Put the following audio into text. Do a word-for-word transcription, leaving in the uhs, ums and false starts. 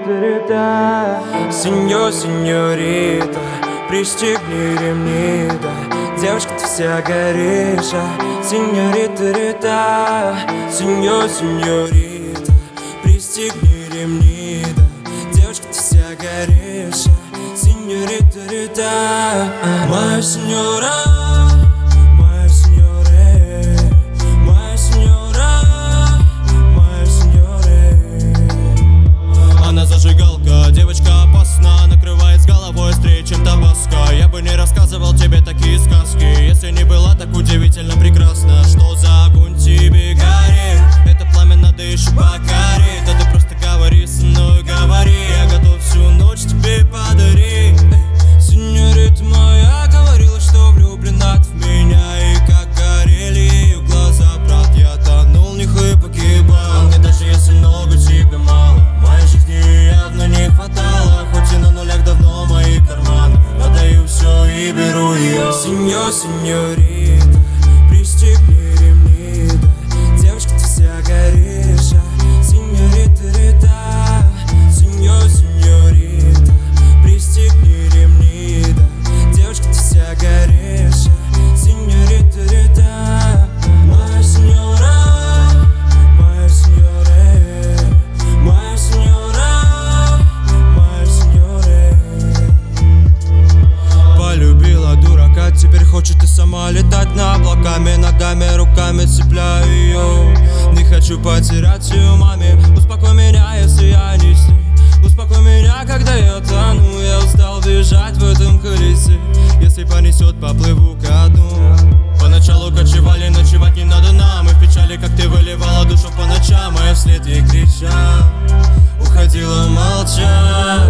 Сеньорита, сеньор, сеньорита, пристегни ремни, да. Девочка, ты вся горишь, а. Сеньорита, рита, сеньор, сеньорита, пристегни ремни, да. Девочка, ты вся горишь, а. Сеньорита, рита, моя сеньора. Девочка опасна, накрывает с головой острее, чем табаско. Я бы не рассказывал тебе такие сказки, если не была так удивительно прекрасна. Что за огонь тебе горит? Это пламя надо еще покорить. Да ты просто говори со мной, говори. Я готов всю ночь тебе подарить. Сеньорита моя говорила, что влюблена в меня. И как горели ее глаза, брат, я тонул в них и погибал. Мне даже если много, тебе мало. Моей жизни явно не хватало, хоть и на нулях давно мои карманы. Отдаю все и беру ее. Сеньор, сеньорита, пристегни ремни, да. Девочка, ты вся горишь, а. Сеньорита, рита, сеньор, сеньорита, пристегни ремни, да. Девочка, ты вся горишь, а. Сеньорита, рита, моя сеньора, моя сеньоре, моя сеньора, моя сеньоре. Полюбила дурака, теперь хочет и сама летать над облаками. Ногами, руками цепляю ее. Не хочу потерять ее маме. Успокой меня, если я не с ней. Успокой меня, когда я тону. Я устал бежать в этом колесе. Если понесет, поплыву ко дну. Поначалу кочевали, ночевать не надо нам. И в печали, как ты выливала душу по ночам, а я вслед ей кричал, уходила молча.